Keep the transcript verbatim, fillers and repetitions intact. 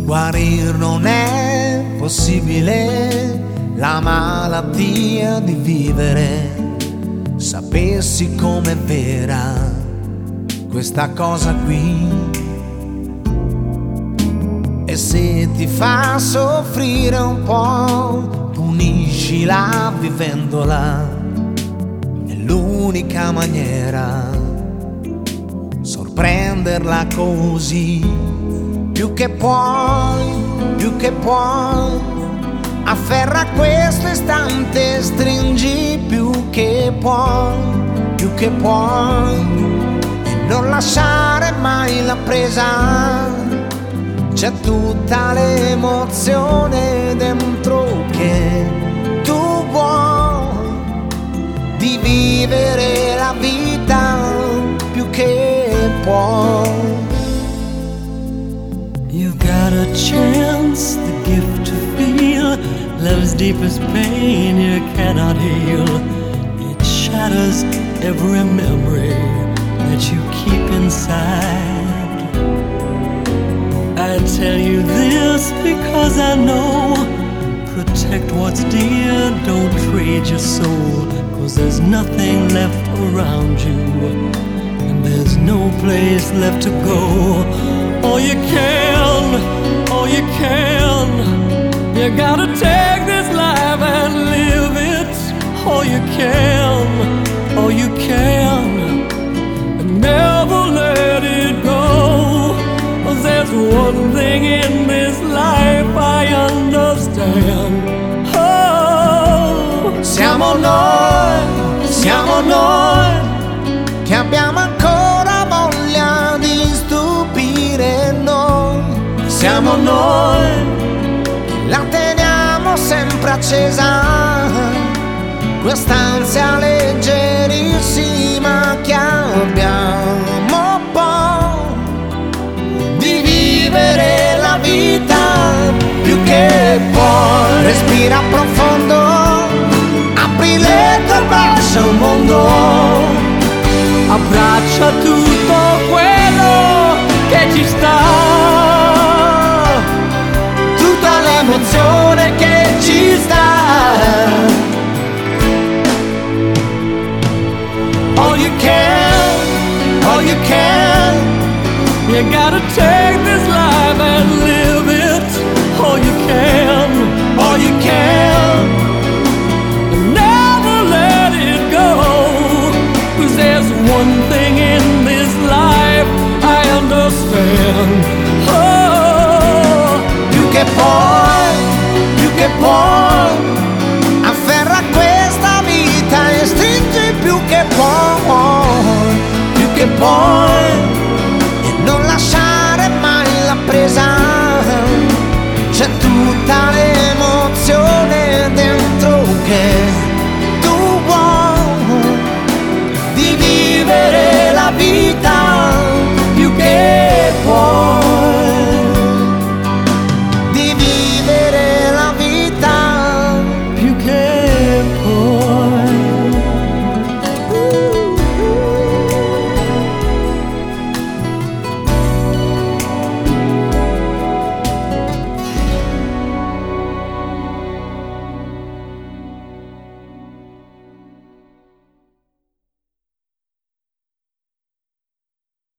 Guarir non è possibile, la malattia di vivere. Sapessi com'è vera questa cosa qui, e se ti fa soffrire un po', puniscila vivendola. È l'unica maniera, sorprenderla così. Più che puoi, più che puoi, afferra questo istante, stringi più che puoi, più che puoi, e non lasciare mai la presa. C'è tutta l'emozione dentro che tu vuoi, di vivere la vita più che puoi. You've got a chance, the gift to feel love's deepest pain you cannot heal. It shatters every memory that you keep inside. I tell you this because I know, protect what's dear, don't trade your soul, 'cause there's nothing left around you, and there's no place left to go. All you can, all you can, you gotta take this life and live it. All you can, all you can, and never let it go. 'Cause there's one thing in this life I understand. Oh, siamo noi, siamo noi, che abbiamo ancora voglia di stupire noi. Siamo noi, la teniamo sempre accesa, quest'ansia leggerissima che abbiamo poi, di vivere la vita più che puoi. Respira profondo, apri le tue braccia al mondo, abbraccia tutto quello che ci sta, tutta l'emozione che ci sta. All you can, all you can, you gotta take this life and live it. All you can, all you can, never let it go. 'Cause there's one thing in this life I understand. Oh, più che puoi, più che puoi, afferra questa vita e stringi più che puoi, più che puoi.